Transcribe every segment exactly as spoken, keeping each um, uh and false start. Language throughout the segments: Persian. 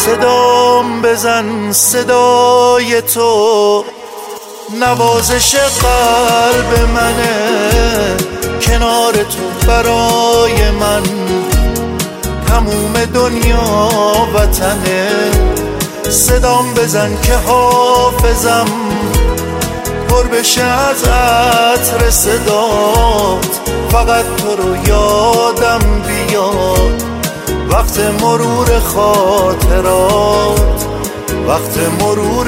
صدام بزن صدای تو نوازش قلب منه، کنار تو برای من تموم دنیا وطنه. صدام بزن که حافظم پر بشه از عطر صدات، فقط تو رو یادم بیاد وقت مرور خاطرات، وقت مرور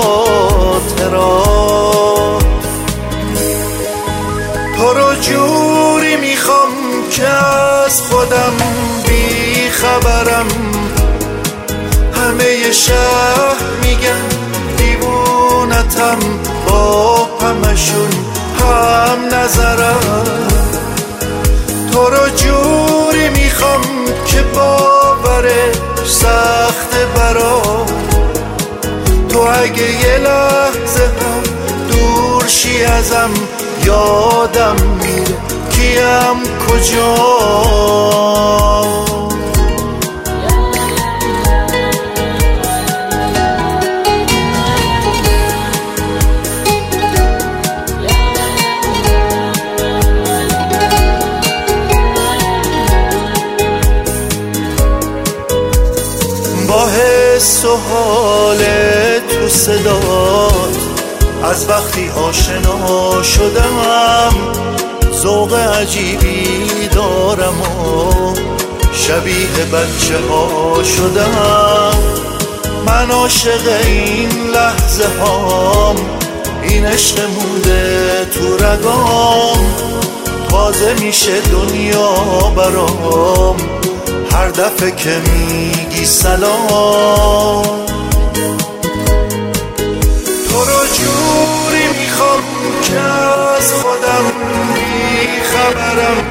خاطرات. تو رو جوری میخوام که از خودم بی خبرم، همه شهر میگن دیوونتم، با همشون هم نظرم. تو رو جوری میخوام که باورش سخت برا تو، اگه یه لحظه هم دور شی ازم یادم میره کیم کجا. با حس و حال تو صدات از وقتی آشنا شدم، ذوق عجیبی دارم و شبیه بچه ها شدم. من عاشق این لحظه هام، این عشق مونده تو رگام، تازه میشه دنیا برام هر دفعه که میگی سلام. تو رو جوری میخوام که از خودم بی خبرم،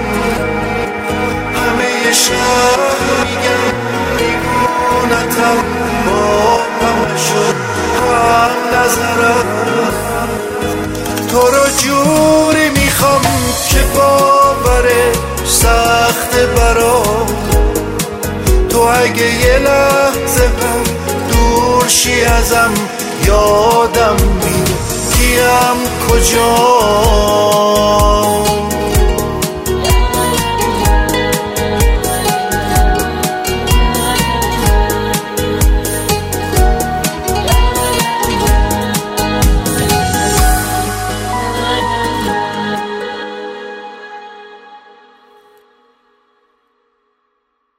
همه شهر میگن دیوونتم، با همشون هم نظرم. تو رو جوری میخوام که باورش سخت برام تو، اگه یه لحظه هم دور شی ازم یادم میره کیم کجا.